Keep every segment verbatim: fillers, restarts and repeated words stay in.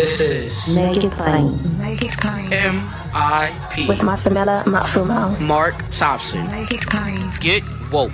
This is Make It Plain. Make It Plain. M I P With Masamela Matfumo. Mark Thompson. Make It Plain. Get woke.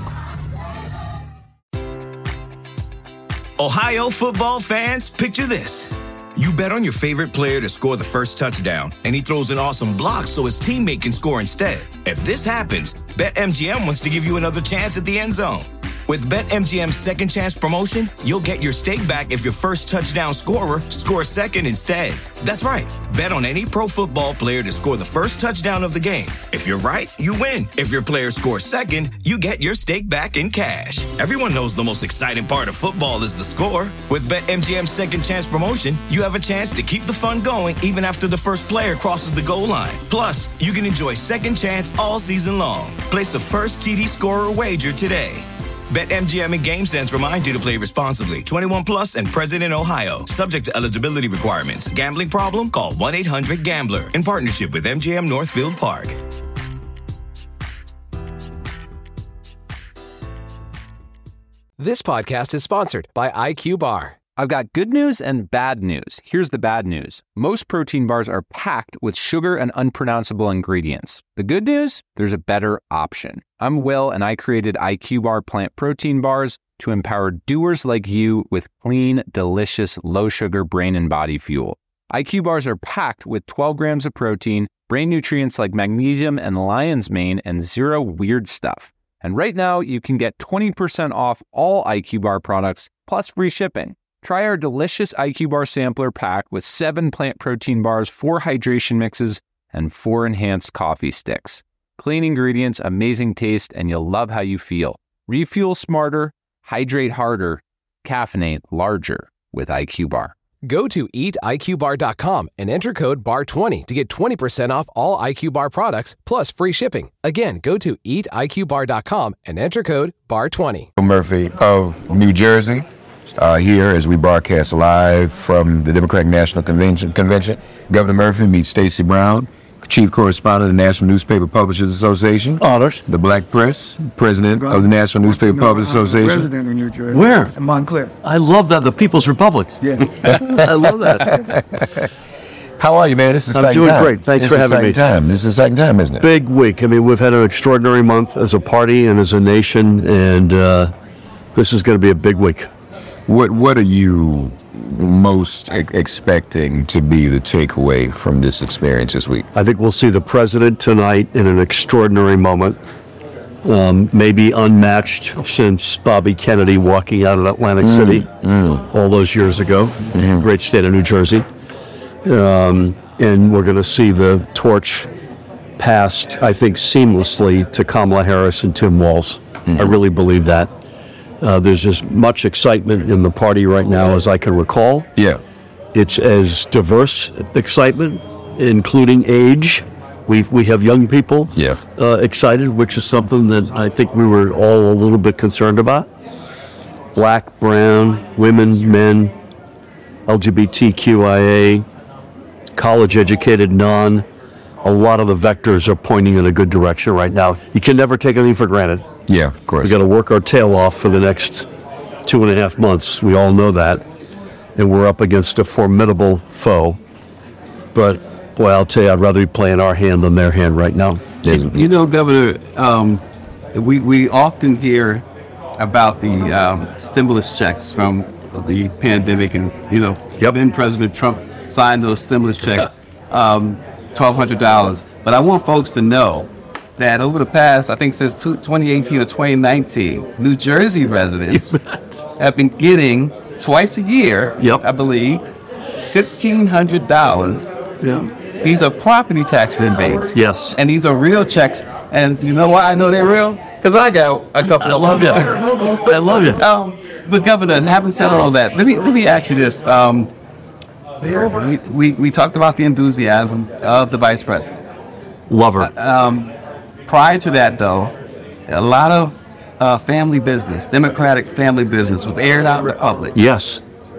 Ohio football fans, picture this. You bet on your favorite player to score the first touchdown, and he throws an awesome block so his teammate can score instead. If this happens, BetMGM wants to give you another chance at the end zone. With BetMGM's Second Chance promotion, you'll get your stake back if your first touchdown scorer scores second instead. That's right. Bet on any pro football player to score the first touchdown of the game. If you're right, you win. If your player scores second, you get your stake back in cash. Everyone knows the most exciting part of football is the score. With BetMGM's Second Chance promotion, you have a chance to keep the fun going even after the first player crosses the goal line. Plus, you can enjoy Second Chance all season long. Place a first T D scorer wager today. BetMGM and GameSense remind you to play responsibly. twenty-one plus and present in Ohio. Subject to eligibility requirements. Gambling problem? Call one eight hundred gambler. In partnership with M G M Northfield Park. This podcast is sponsored by I Q Bar. I've got good news and bad news. Here's the bad news. Most protein bars are packed with sugar and unpronounceable ingredients. The good news? There's a better option. I'm Will, and I created I Q Bar plant protein bars to empower doers like you with clean, delicious, low-sugar brain and body fuel. I Q Bars are packed with twelve grams of protein, brain nutrients like magnesium and lion's mane, and zero weird stuff. And right now, you can get twenty percent off all I Q Bar products, plus free shipping. Try our delicious I Q Bar sampler pack with seven plant protein bars, four hydration mixes, and four enhanced coffee sticks. Clean ingredients, amazing taste, and you'll love how you feel. Refuel smarter, hydrate harder, caffeinate larger with I Q Bar. Go to eat I Q bar dot com and enter code B A R twenty to get twenty percent off all I Q Bar products plus free shipping. Again, go to eat I Q bar dot com and enter code B A R twenty. Murphy of New Jersey. Uh, here as we broadcast live from the Democratic National Convention. Convention. Governor Murphy meets Stacey Brown, Chief Correspondent of the National Newspaper Publishers Association. Honors. The Black Press, President of the National Newspaper Publishers Association. President of New Jersey. Where? In Montclair. I love that, the People's Republic. Yeah. I love that. How are you, man? This is I'm exciting doing time. great. Thanks this for having me. Time. This is exciting time, isn't it? Big week. I mean, we've had an extraordinary month as a party and as a nation, and uh, this is going to be a big week. What What are you most e- expecting to be the takeaway from this experience this week? I think we'll see the president tonight in an extraordinary moment, um, maybe unmatched since Bobby Kennedy walking out of Atlantic mm, City mm. all those years ago, mm-hmm. great state of New Jersey. Um, and we're going to see the torch passed, I think, seamlessly to Kamala Harris and Tim Walz. Mm-hmm. I really believe that. Uh, there's as much excitement in the party right now as I can recall. Yeah. It's as diverse excitement, including age. We we have young people yeah. uh, excited, which is something that I think we were all a little bit concerned about. Black, brown, women, men, L G B T Q I A, college-educated, non. A lot of the vectors are pointing in a good direction right now. You can never take anything for granted. Yeah, of course. We've got to work our tail off for the next two and a half months. We all know that. And we're up against a formidable foe. But, boy, I'll tell you, I'd rather be playing our hand than their hand right now. You know, Governor, um, we, we often hear about the um, stimulus checks from the pandemic. And, you know, yep. then President Trump signed those stimulus checks, um, twelve hundred dollars. But I want folks to know that over the past, I think since twenty eighteen or twenty nineteen, New Jersey residents have been getting twice a year, yep. I believe, fifteen hundred dollars. Yeah. These are property tax rebates. Yes. And these are real checks. And you know why I know they're real? Because I got a couple I of love them. you. I love you. Um, but Governor, having said all that, let me let me ask you this. Um, we, we, we talked about the enthusiasm of the Vice President. Love her. Um, prior to that, though, a lot of uh, family business, Democratic family business, was aired out in the public. Yes.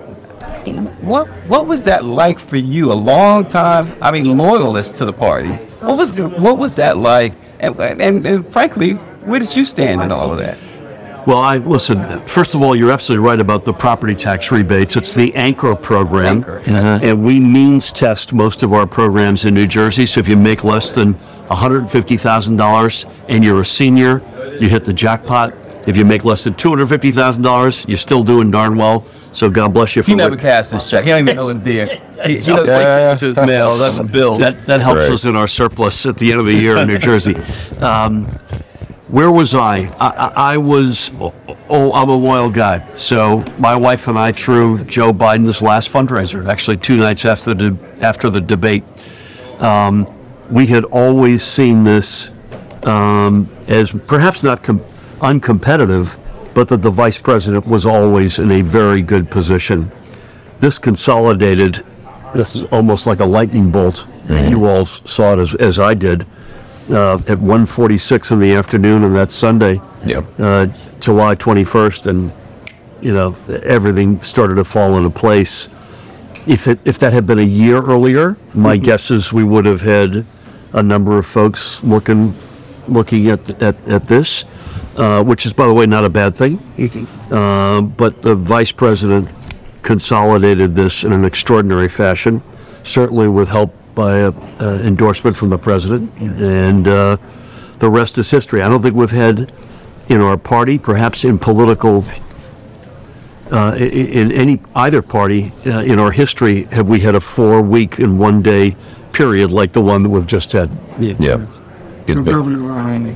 What what was that like for you? A long time, I mean, loyalist to the party. What was what was that like? And, and, and frankly, where did you stand in all of that? Well, I listen. First of all, you're absolutely right about the property tax rebates. It's the Anchor program, Anchor. Uh-huh. And we means test most of our programs in New Jersey. So if you make less than one hundred fifty thousand dollars and you're a senior, you hit the jackpot. If you make less than two hundred fifty thousand dollars, you're still doing darn well. So God bless you for He never cast his check. He don't even know it's there. He, he doesn't Yeah. wait to his mail. That's a bill. That that helps Right. us in our surplus at the end of the year in New Jersey. Um, where was I? I, I, I was, oh, I'm a loyal guy. So my wife and I threw Joe Biden's last fundraiser, actually two nights after the, after the debate. Um, we had always seen this um, as perhaps not com- uncompetitive, but that the vice president was always in a very good position. This consolidated, this is almost like a lightning bolt. Mm-hmm. You all saw it as, as I did. Uh, at one forty-six in the afternoon on that Sunday, Yep. uh, July twenty-first, and you know everything started to fall into place. If it if that had been a year earlier, my mm-hmm. guess is we would have had a number of folks looking looking at at, at this, uh, which is, by the way, not a bad thing. Mm-hmm. Uh, but the vice president consolidated this in an extraordinary fashion, certainly with help by a, uh, endorsement from the president, and uh, the rest is history. I don't think we've had in our party, perhaps in political, uh, in, in any either party uh, in our history, have we had a four-week and one-day period like the one that we've just had. Yeah. So, It's big. Governor, um,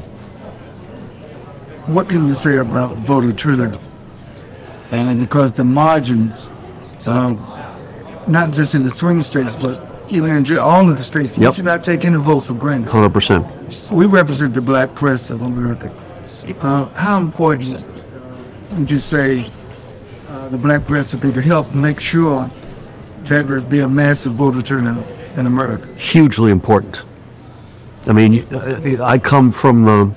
what can you say about voter turnout? And because the margins, um, not just in the swing states, but even in Ge- all of the states, we Yep. should not take any votes for granted. one hundred percent. We represent the black press of America. Uh, how important would you say uh, the black press would be to help make sure that there's be a massive voter turnout in America? Hugely important. I mean, uh, I come from the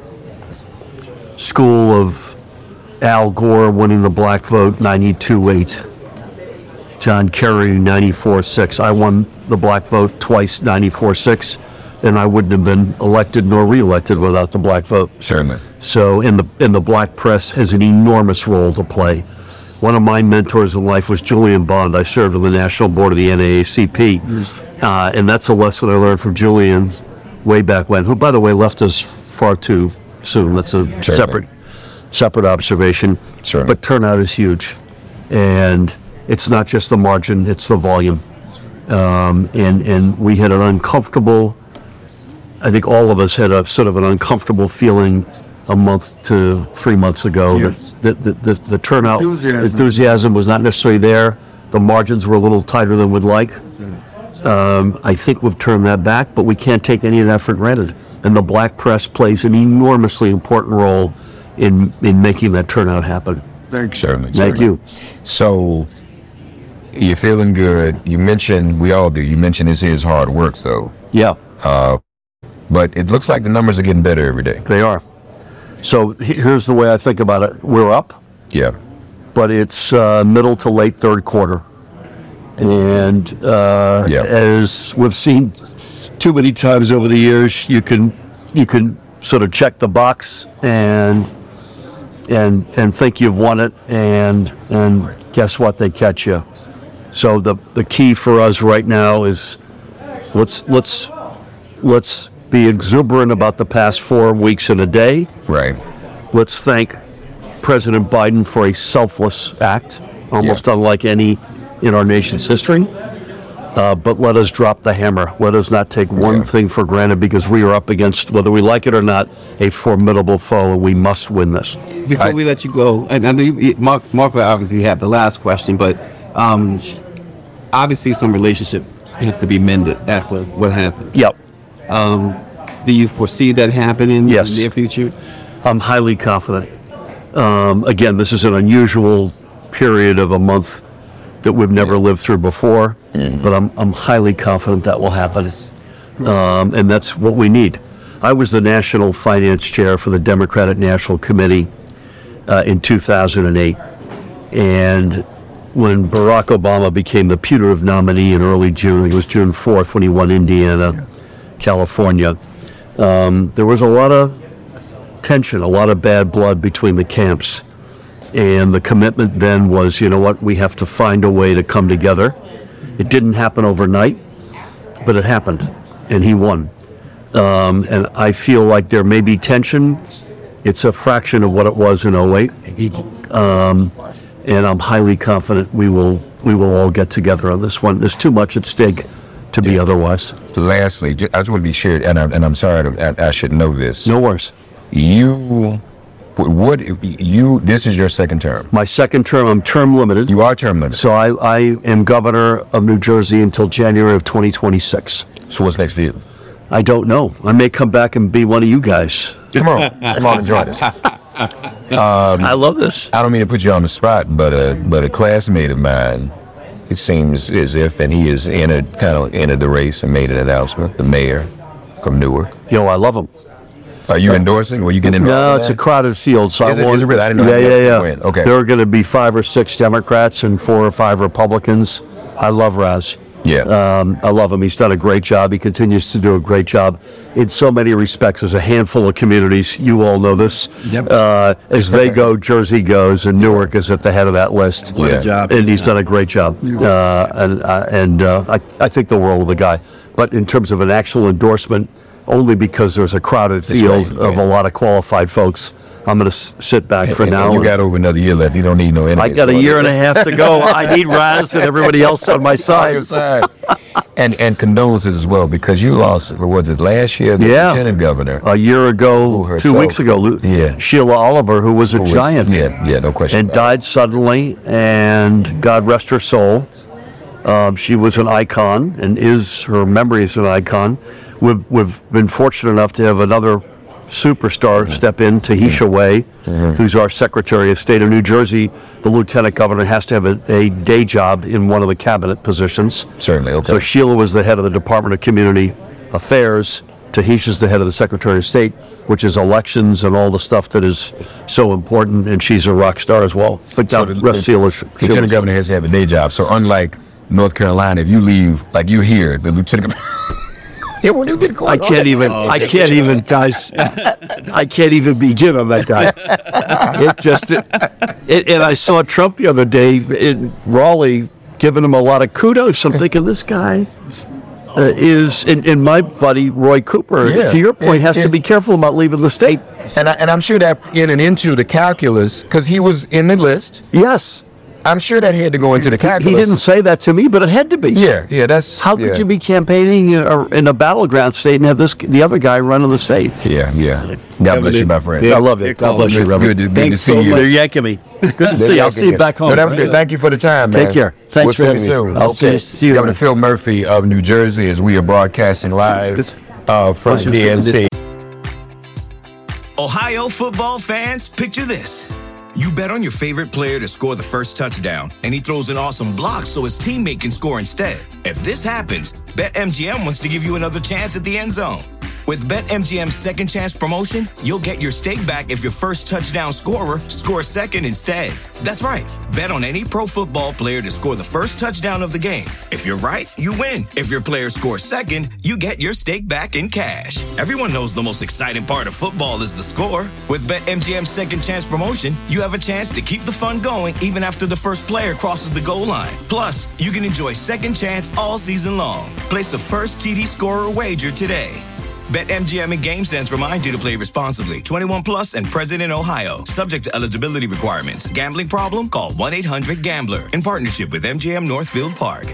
school of Al Gore winning the black vote ninety-two eight. John Kerry ninety-four six. I won the black vote twice ninety-four six, and I wouldn't have been elected nor reelected without the black vote. Certainly. So, in the in the black press has an enormous role to play. One of my mentors in life was Julian Bond. I served on the national board of the N double A C P, uh, and that's a lesson I learned from Julian way back when, who, by the way, left us far too soon. That's a Certainly. separate separate observation. Certainly. But turnout is huge, and it's not just the margin; it's the volume. Um, and and we had an uncomfortable. I think all of us had a sort of an uncomfortable feeling a month to three months ago Yes. that the, the, the, the turnout Enthusiasm. enthusiasm was not necessarily there. The margins were a little tighter than we'd like. Um, I think we've turned that back, but we can't take any of that for granted. And the black press plays an enormously important role in in making that turnout happen. Thank you. Certainly. Thank certainly. you. So, you're feeling good. You mentioned, we all do, you mentioned this is hard work, though. Yeah, But it looks like the numbers are getting better every day. they are. So he- here's the way I think about it. We're up, Yeah. but it's uh, middle to late third quarter. And uh, Yeah. as we've seen too many times over the years, you can you can sort of check the box and and and think you've won it, and and guess what? They catch you. So the the key for us right now is let's let's let's be exuberant about the past four weeks and a day. Right. Let's thank President Biden for a selfless act, almost Yeah. unlike any in our nation's history. Uh, but let us drop the hammer. Let us not take one Yeah. thing for granted, because we are up against, whether we like it or not, a formidable foe, and we must win this. Before I- we let you go, and I know you, Mark, Mark will obviously have the last question, but um, obviously some relationship have to be mended after what happened. Yep. Um, do you foresee that happening Yes. in the near future? I'm highly confident. Um, again, this is an unusual period of a month that we've never lived through before, but I'm, I'm highly confident that will happen. Um, and that's what we need. I was the National Finance Chair for the Democratic National Committee uh, in two thousand eight. And when Barack Obama became the putative nominee in early June, it was June fourth when he won Indiana, California, um, there was a lot of tension, a lot of bad blood between the camps. And the commitment then was, you know what, we have to find a way to come together. It didn't happen overnight, but it happened, and he won. Um, and I feel like there may be tension. It's a fraction of what it was in oh eight. Um, and I'm highly confident we will we will all get together on this one. There's too much at stake to be otherwise. Lastly, ju- I just want to be sure, and, I, and I'm sorry, to, I, I should know this. No worries. You, what, what if you, this is your second term. My second term, I'm term limited. You are term limited. So I, I am governor of New Jersey until January of twenty twenty-six. So what's next for you? I don't know. I may come back and be one of you guys. Come on, come on and join us. Um, I love this. I don't mean to put you on the spot, but a but a classmate of mine, it seems as if, and he has entered kind of entered the race and made an announcement. The mayor from Newark. Yo, I love him. Are you endorsing? Will you get involved? No, in it's that? a crowded field. So Is I it- won't, is it really? I didn't know Yeah, how yeah, you yeah. went. Okay. There are going to be five or six Democrats and four or five Republicans. I love Raz. Yeah. Um, I love him. He's done a great job. He continues to do a great job in so many respects. There's a handful of communities. You all know this. Yep. Uh, as they go, Jersey goes, and Newark is at the head of that list. What a job. And he's done a great job. Uh, and uh, and uh, I, I think the world of the guy. But in terms of an actual endorsement, only because there's a crowded That's field right, of yeah. a lot of qualified folks, I'm going to s- sit back for And- now. and you and- got over another year left. You don't need no enemies. I got a year and a half to go. I need Raz and everybody else on my On side. your side. and and condolences as well, because you lost, what was it, last year, the Yeah. lieutenant governor. A year ago, Who two herself- weeks ago, Lu- Yeah. Sheila Oliver, who was a Who was- giant, Yeah, yeah, no question. and about died suddenly, and God rest her soul. Um, she was an icon, and is, her memory is an icon. We've, we've been fortunate enough to have another superstar step in, Tahisha Way, who's our Secretary of State of New Jersey. The lieutenant governor has to have a, a day job in one of the cabinet positions. it. Certainly, okay. So Sheila was the head of the Department of Community Affairs. Tahisha's the head of the Secretary of State, which is elections and all the stuff that is so important, and she's a rock star as well. But So now, the- rest the Sheila. lieutenant Sheila's- governor has to have a day job. So unlike North Carolina, if you leave, like you here, the lieutenant governor. Yeah, what you been going I can't even. I can't even, guys. I can't even begin on that guy. It just. It, it, and I saw Trump the other day in Raleigh giving him a lot of kudos. I'm thinking this guy uh, is, and, and my buddy Roy Cooper, Yeah. to your point, Yeah, has yeah. to be careful about leaving the state. And, I, and I'm sure that in and into the calculus, because he was in the list, Yes, I'm sure that had to go into the he calculus. didn't say that to me, but it had to be. Yeah, yeah, that's. How yeah. could you be campaigning uh, in a battleground state and have this the other guy running the state? Yeah, yeah. God bless you, my friend. I love they're it. God calling bless you, me. Reverend. Good, to- good to Thanks see so you. much. They're yanking me. Good to see you. I'll see you back home. No, that was good. Thank you for the time, man. Take care. Thanks we'll for see you having me. soon. I'll see you- see you Governor around. Phil Murphy of New Jersey, as we are broadcasting live uh, from Once you D N see C. Ohio football fans, picture this. You bet on your favorite player to score the first touchdown, and he throws an awesome block so his teammate can score instead. If this happens, BetMGM wants to give you another chance at the end zone. With BetMGM's second chance promotion, you'll get your stake back if your first touchdown scorer scores second instead. That's right. Bet on any pro football player to score the first touchdown of the game. If you're right, you win. If your player scores second, you get your stake back in cash. Everyone knows the most exciting part of football is the score. With BetMGM's second chance promotion, you have a chance to keep the fun going even after the first player crosses the goal line. Plus, you can enjoy second chance all season long. Place a first T D scorer wager today. BetMGM and GameSense remind you to play responsibly. twenty-one plus and present in Ohio. Subject to eligibility requirements. Gambling problem? Call one eight hundred gambler. In partnership with M G M Northfield Park.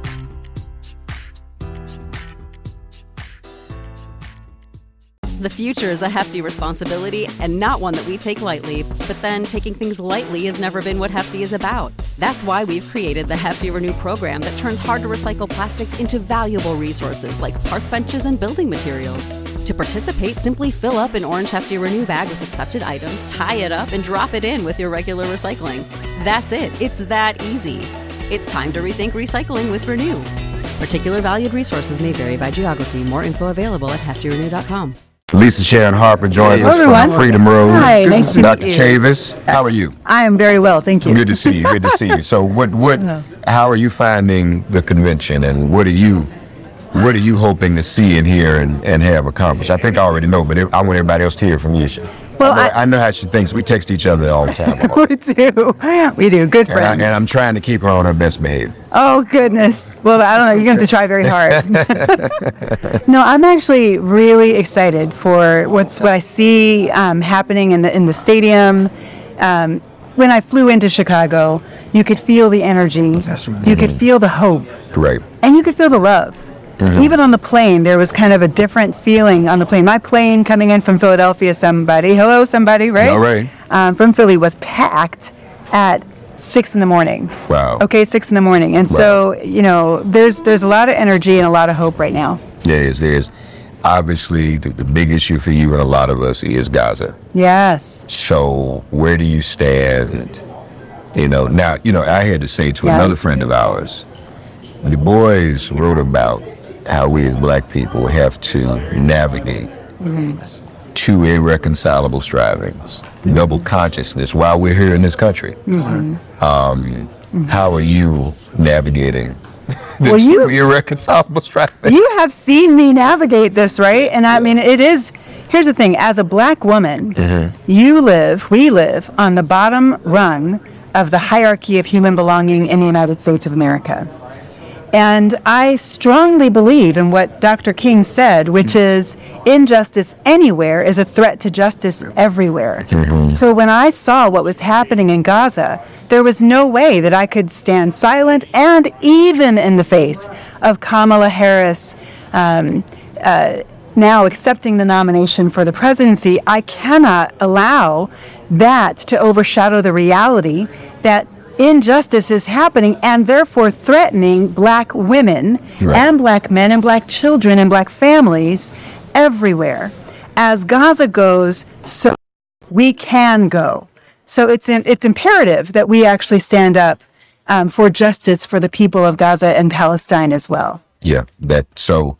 The future is a hefty responsibility and not one that we take lightly. But then taking things lightly has never been what Hefty is about. That's why we've created the Hefty Renew program that turns hard to recycle plastics into valuable resources like park benches and building materials. To participate, simply fill up an orange Hefty Renew bag with accepted items, tie it up, and drop it in with your regular recycling. That's it. It's that easy. It's time to rethink recycling with Renew. Particular valued resources may vary by geography. More info available at hefty renew dot com. Lisa Sharon Harper joins Hello, us from everyone. Freedom Road. Hi, nice to Doctor meet you. Chavis, how are you? I am very well, thank you. Good to see you. Good to see you. So, what, what, Hello. how are you finding the convention, and what are you, what are you hoping to see and hear and, and have accomplished? I think I already know, but I want everybody else to hear from you. Well, I know, I, I know how she thinks. We text each other all the time. we do. We do. Good and, I, friends. and I'm trying to keep her on her best behavior. Oh, goodness. Well, I don't know. You're going to have to try very hard. No, I'm actually really excited for what's what I see um, happening in the in the stadium. Um, when I flew into Chicago, you could feel the energy. That's right. You could feel the hope. Right. And you could feel the love. Mm-hmm. Even on the plane, there was kind of a different feeling on the plane. My plane coming in from Philadelphia, somebody, hello, somebody, right? All right. Um, from Philly was packed at six in the morning. Wow. Okay, six in the morning. And wow. so, you know, there's there's a lot of energy and a lot of hope right now. There is, there is. Obviously, the, the big issue for you and a lot of us is Gaza. Yes. So where do you stand? You know, now, you know, I had to say to yeah. another friend of ours, Du Bois wrote about how we as black people have to navigate mm-hmm. two irreconcilable strivings, double consciousness while we're here in this country. Mm-hmm. Um, mm-hmm. How are you navigating the well, two you, irreconcilable strivings? You have seen me navigate this, right? And I yeah. mean, it is, here's the thing, as a black woman, mm-hmm. you live, we live on the bottom rung of the hierarchy of human belonging in the United States of America. And I strongly believe in what Doctor King said, which is injustice anywhere is a threat to justice everywhere. Mm-hmm. So when I saw what was happening in Gaza, there was no way that I could stand silent, and even in the face of Kamala Harris um, uh, now accepting the nomination for the presidency, I cannot allow that to overshadow the reality that injustice is happening and therefore threatening black women right. and black men and black children and black families everywhere. As Gaza goes, so we can go. So it's in, it's imperative that we actually stand up um, for justice for the people of Gaza and Palestine as well. Yeah, that so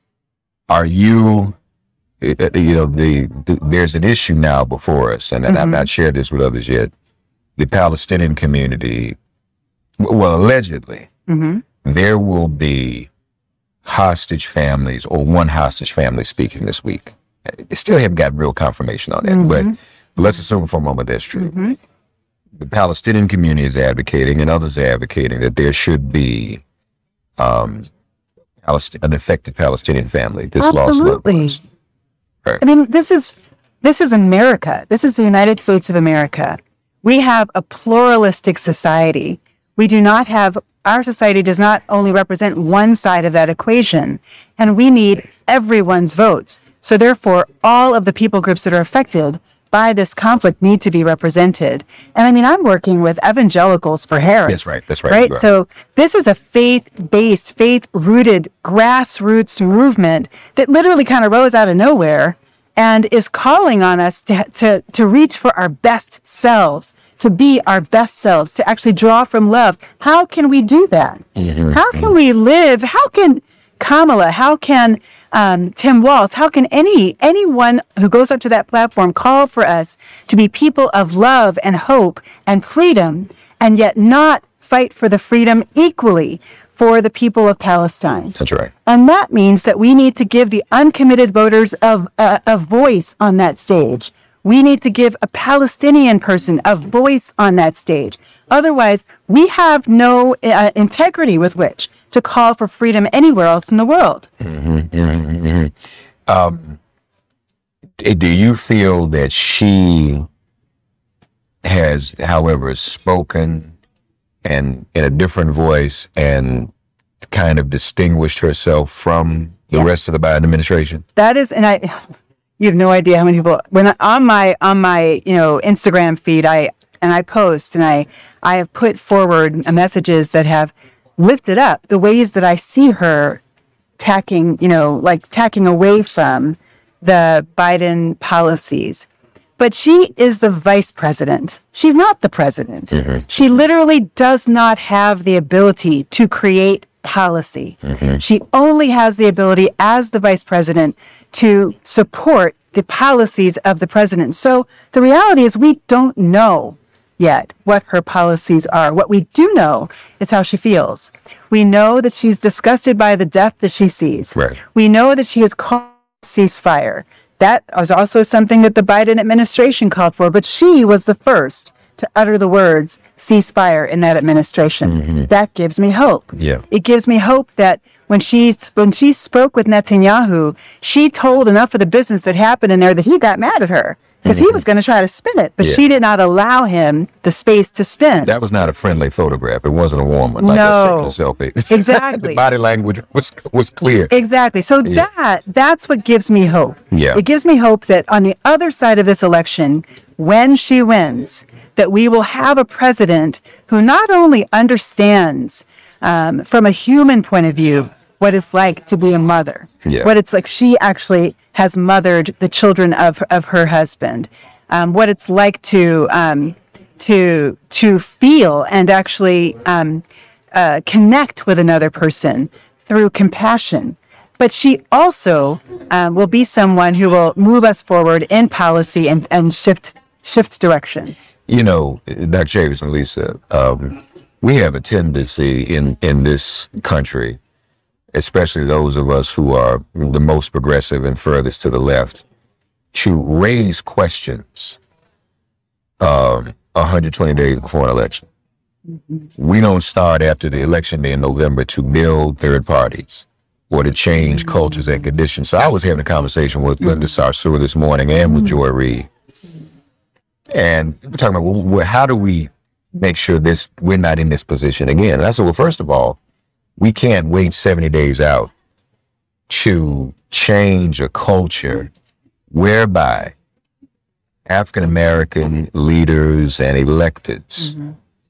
are you, you know, the, the there's an issue now before us, and, and mm-hmm. I've not shared this with others yet. The Palestinian community, well, allegedly, mm-hmm. there will be hostage families, or one hostage family speaking this week. They still haven't got real confirmation on that, mm-hmm. but let's assume for a moment that's true. Mm-hmm. The Palestinian community is advocating, and others are advocating, that there should be um, an affected Palestinian family. This Absolutely. lost right. I mean, this is this is America. This is the United States of America. We have a pluralistic society. We do not have, our society does not only represent one side of that equation, and we need everyone's votes. So therefore, all of the people groups that are affected by this conflict need to be represented. And I mean, I'm working with evangelicals for Harris. That's right, that's right. Right? right. So this is a faith-based, faith-rooted, grassroots movement that literally kind of rose out of nowhere and is calling on us to, to, to reach for our best selves, to be our best selves, to actually draw from love. How can we do that? Mm-hmm. How can we live? How can Kamala, how can um, Tim Walz, how can any anyone who goes up to that platform call for us to be people of love and hope and freedom, and yet not fight for the freedom equally for the people of Palestine? That's right. And that means that we need to give the uncommitted voters of, uh, a voice on that stage. We need to give a Palestinian person a voice on that stage. Otherwise, we have no uh, integrity with which to call for freedom anywhere else in the world. Mm-hmm, mm-hmm, mm-hmm. Um, do you feel that she has, however, spoken and in a different voice and kind of distinguished herself from the yeah. rest of the Biden administration? That is, and I, you have no idea how many people, when I, on my, on my, you know, Instagram feed, I, and I post and I, I have put forward messages that have lifted up the ways that I see her tacking, you know, like tacking away from the Biden policies. But she is the vice president. She's not the president. Mm-hmm. She literally does not have the ability to create policy. Mm-hmm. She only has the ability as the vice president to support the policies of the president. So the reality is we don't know yet what her policies are. What we do know is how she feels. We know that she's disgusted by the death that she sees. Right. We know that she has called ceasefire That was also something that the Biden administration called for, but she was the first to utter the words ceasefire in that administration. Mm-hmm. That gives me hope. Yeah. It gives me hope that when she when she spoke with Netanyahu, she told enough of the business that happened in there that he got mad at her because Mm-hmm. he was going to try to spin it, but Yeah. she did not allow him the space to spin. That was not a friendly photograph. It wasn't a warm one. Like No. us taking a selfie. Exactly. The body language was was clear. Exactly. So Yeah. that that's what gives me hope. Yeah. It gives me hope that on the other side of this election, when she wins, that we will have a president who not only understands um, from a human point of view what it's like to be a mother, Yeah. what it's like she actually has mothered the children of of her husband, um, what it's like to um, to to feel and actually um, uh, connect with another person through compassion. But she also um, will be someone who will move us forward in policy and, and shift shift direction. You know, Doctor Chavis and Lisa, um, we have a tendency in, in this country, especially those of us who are the most progressive and furthest to the left, to raise questions um, one hundred twenty days before an election. We don't start after the election day in November to build third parties or to change cultures and conditions. So I was having a conversation with Linda Sarsour this morning and with Joy Reid. And we're talking about, well, well, how do we make sure this we're not in this position again? And I said, well, first of all, we can't wait seventy days out to change a culture whereby African American leaders and electeds mm-hmm.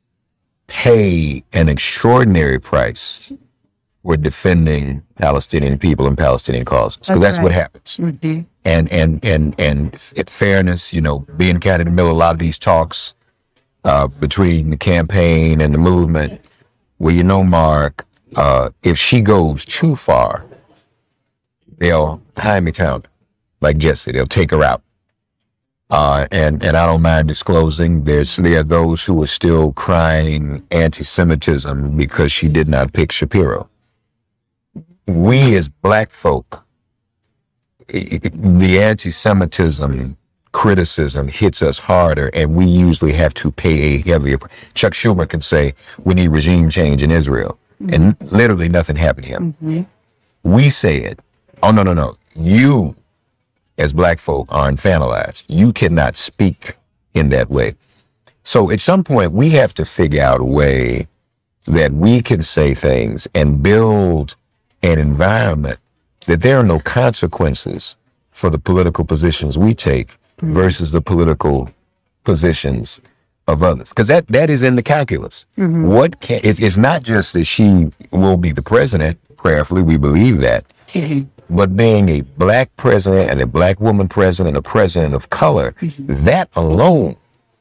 pay an extraordinary price for defending Palestinian people and Palestinian causes. Because that's, that's right. what happens. Mm-hmm. And and and and at fairness, you know, being kind of in the middle of a lot of these talks uh, between the campaign and the movement, well, you know, Mark, uh, if she goes too far, they'll Jaime Town, like Jesse, they'll take her out. Uh, and and I don't mind disclosing, there's there are those who are still crying anti-Semitism because she did not pick Shapiro. We as Black folk, the anti-Semitism criticism hits us harder, and we usually have to pay a heavier price. Chuck Schumer can say, we need regime change in Israel, mm-hmm. and literally nothing happened to him. Mm-hmm. We said, oh, no, no, no. You, as Black folk, are infantilized. You cannot speak in that way. So at some point, we have to figure out a way that we can say things and build an environment that there are no consequences for the political positions we take mm-hmm. versus the political positions of others. Because that, that is in the calculus. Mm-hmm. What can, it's, it's not just that she will be the president, prayerfully, we believe that, mm-hmm. but being a Black president and a Black woman president, a president of color, mm-hmm. that alone,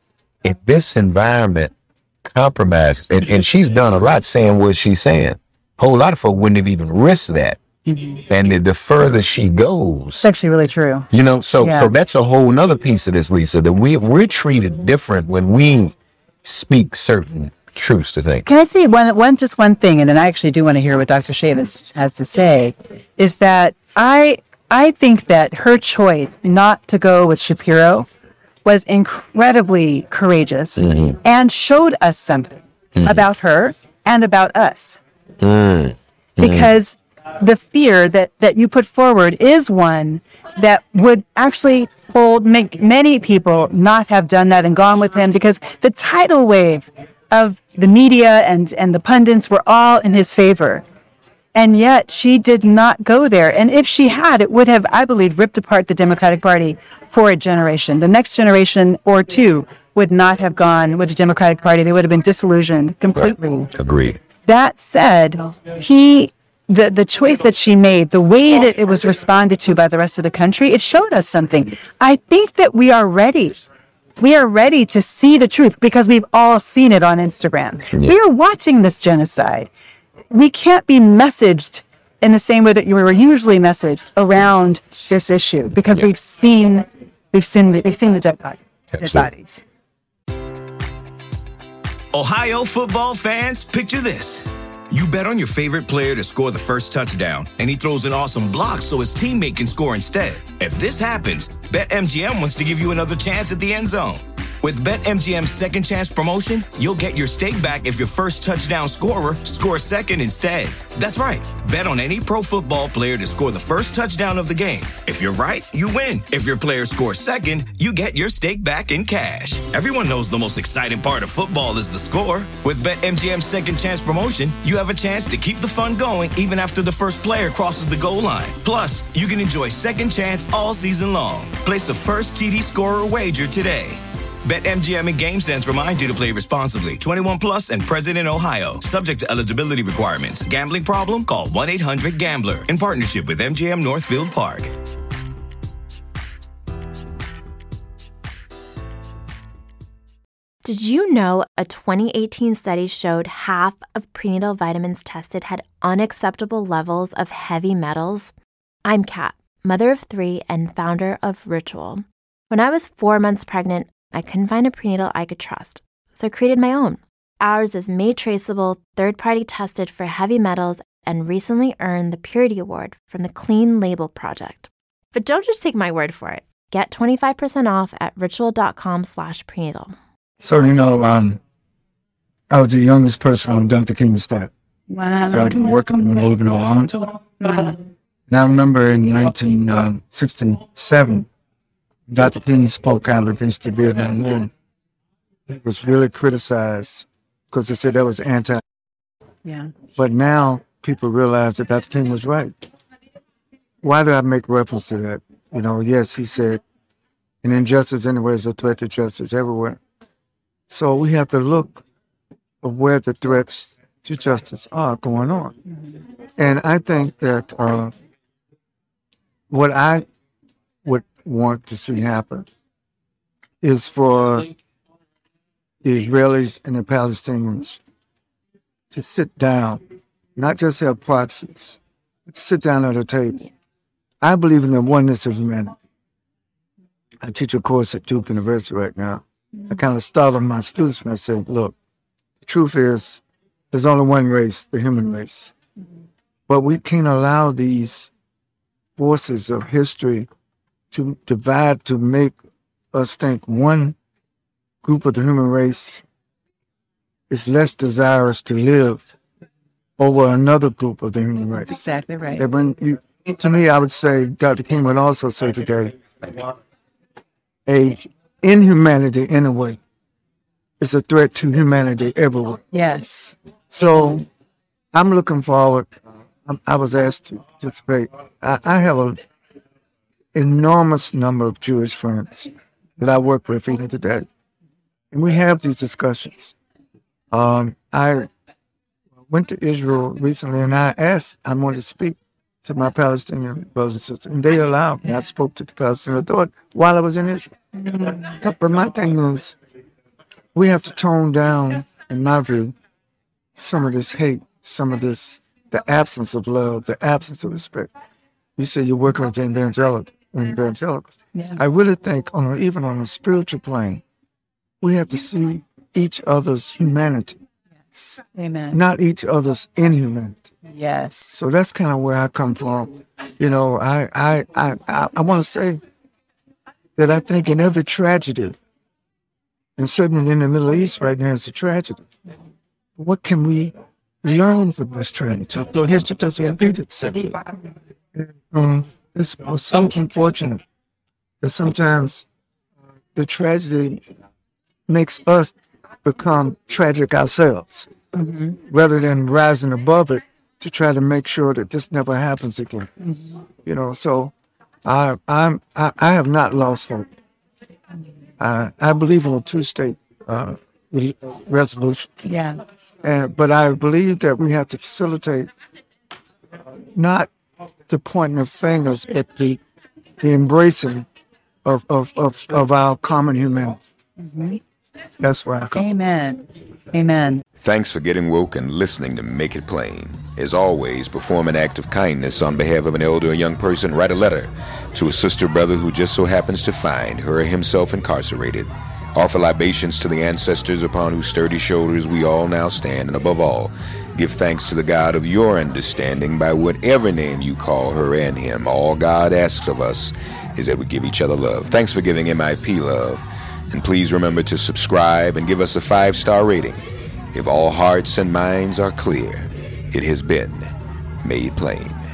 in this environment, compromise, and, and she's done a lot saying what she's saying. A whole lot of folk wouldn't have even risked that. Mm-hmm. And the, the further she goes, it's actually really true. You know, so yeah. so that's a whole nother piece of this, Lisa, that we we're treated different when we speak certain truths to things. Can I say one one just one thing, and then I actually do want to hear what Doctor Chavis has to say, is that I I think that her choice not to go with Shapiro was incredibly courageous mm-hmm. and showed us something mm-hmm. about her and about us. Mm. Because mm. the fear that, that you put forward is one that would actually hold, make many people not have done that and gone with him, because the tidal wave of the media and, and the pundits were all in his favor. And yet she did not go there. And if she had, it would have, I believe, ripped apart the Democratic Party for a generation. The next generation or two would not have gone with the Democratic Party. They would have been disillusioned completely. Right. Agreed. That said, he, the, the choice that she made, the way that it was responded to by the rest of the country, it showed us something. I think that we are ready. We are ready to see the truth because we've all seen it on Instagram. Yeah. We are watching this genocide. We can't be messaged in the same way that you were usually messaged around this issue because yeah. we've seen, we've seen, we've seen the dead, body, dead bodies. Ohio football fans, picture this. You bet on your favorite player to score the first touchdown, and he throws an awesome block so his teammate can score instead. If this happens, BetMGM wants to give you another chance at the end zone. With BetMGM's Second Chance promotion, you'll get your stake back if your first touchdown scorer scores second instead. That's right. Bet on any pro football player to score the first touchdown of the game. If you're right, you win. If your player scores second, you get your stake back in cash. Everyone knows the most exciting part of football is the score. With BetMGM's Second Chance promotion, you have a chance to keep the fun going even after the first player crosses the goal line. Plus, you can enjoy Second Chance all season long. Place a first T D scorer wager today. BetMGM and GameSense remind you to play responsibly. twenty-one plus and present in Ohio. Subject to eligibility requirements. Gambling problem? Call one eight hundred gambler. In partnership with M G M Northfield Park. Did you know a twenty eighteen study showed half of prenatal vitamins tested had unacceptable levels of heavy metals? I'm Kat, mother of three and founder of Ritual. When I was four months pregnant, I couldn't find a prenatal I could trust, so I created my own. Ours is made traceable, third-party tested for heavy metals, and recently earned the Purity Award from the Clean Label Project. But don't just take my word for it. Get twenty-five percent off at ritual.com slash prenatal. So, you know, um, I was the youngest person on Doctor King's staff. Wow. So I've been working on moving along. Wow. Now, I remember in nineteen sixty-seven, Doctor King spoke out against the Vietnam War. It was really criticized because they said that was anti. Yeah. But now people realize that Doctor King was right. Why do I make reference to that? You know, yes, he said, an injustice anywhere is a threat to justice everywhere. So we have to look at where the threats to justice are going on. Mm-hmm. And I think that uh, what I would want to see happen is for the Israelis and the Palestinians to sit down, not just have proxies, but sit down at a table. I believe in the oneness of humanity. I teach a course at Duke University right now. I kind of startle my students when I say, look, the truth is there's only one race, the human race. But we can't allow these forces of history to divide, to make us think one group of the human race is less desirous to live over another group of the human race. That's exactly right. That when you, to me, I would say, Doctor King would also say today, a inhumanity in a way is a threat to humanity everywhere. Yes. So I'm looking forward. I, I was asked to participate. I, I have an enormous number of Jewish friends that I work with even today. And we have these discussions. Um, I went to Israel recently and I asked, I wanted to speak to my Palestinian brothers and sisters, and they allowed me. I spoke to the Palestinian Authority while I was in Israel. Mm-hmm. But my thing is, we have to tone down, in my view, some of this hate, some of this, the absence of love, the absence of respect. You say you're working with evangelical, evangelicals. Yeah. I really think, on a, even on a spiritual plane, we have to see each other's humanity. Yes. Amen. Not each other's inhumanity. Yes. So that's kind of where I come from. You know, I I I, I, I want to say that I think in every tragedy, and certainly in the Middle East right now, it's a tragedy. What can we learn from this tragedy? The history doesn't repeat itself. Um, it's so unfortunate that sometimes the tragedy makes us become tragic ourselves, mm-hmm. rather than rising above it to try to make sure that this never happens again. Mm-hmm. You know, so I I'm I, I have not lost hope. I I believe in a two-state uh, re- resolution. Yeah. And but I believe that we have to facilitate not the pointing of fingers, but the the embracing of of of, of our common humanity. Mm-hmm. That's where I come. Amen. Amen. Thanks for getting woke and listening to Make It Plain. As always, perform an act of kindness on behalf of an elder or young person. Write a letter to a sister or brother who just so happens to find her or himself incarcerated. Offer libations to the ancestors upon whose sturdy shoulders we all now stand, and above all, give thanks to the God of your understanding by whatever name you call her and him. All God asks of us is that we give each other love. Thanks for giving M I P love. And please remember to subscribe and give us a five-star rating. If all hearts and minds are clear, it has been made plain.